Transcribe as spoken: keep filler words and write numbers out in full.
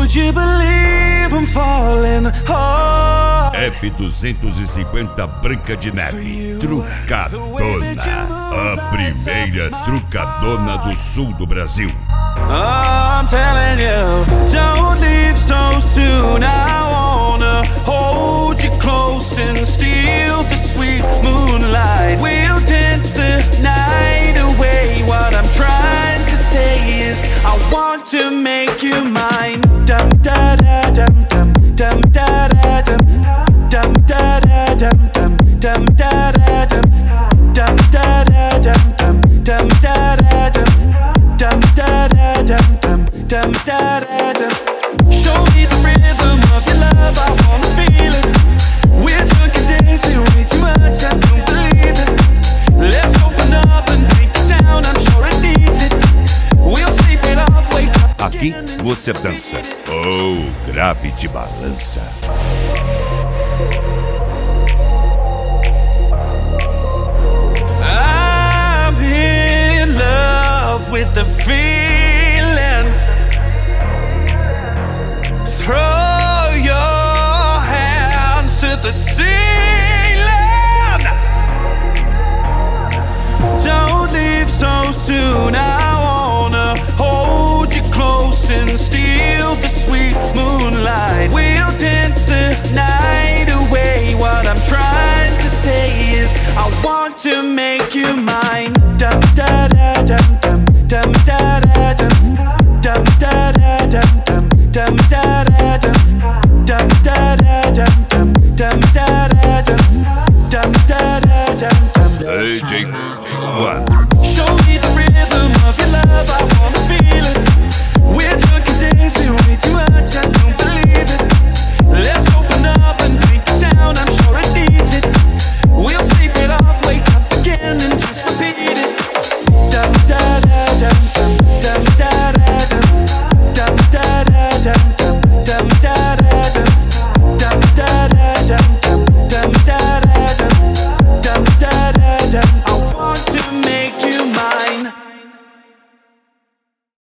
Would you believe I'm falling hard? F duzentos e cinquenta Branca de Neve, trucadona. A primeira trucadona do sul do Brasil. I'm telling you, don't leave so soon. I wanna hold you close and steal the sweet moonlight. We'll dance the night away. What I'm trying to say is I want to make you mine. Dum da da dum dum dum da da dum dum da da dum dum dum da da dum dum da da dum dum dum da da dum dum da da dum dum dum da da dum. Show me the rhythm of your love, I wanna feel it. We're drunk and dancing way too much, I don't believe it. Let's open up and break it down, I'm sure it needs it. We'll sleep it off, wake up. Aqui você dança ou grave de balança. I'm in love with the feeling. Throw your hands to the ceiling. Don't leave so soon. I wanna hold you close and steal the sweet moonlight. We'll dance the night away. What I'm trying to say is I want to make you mine. Da da da.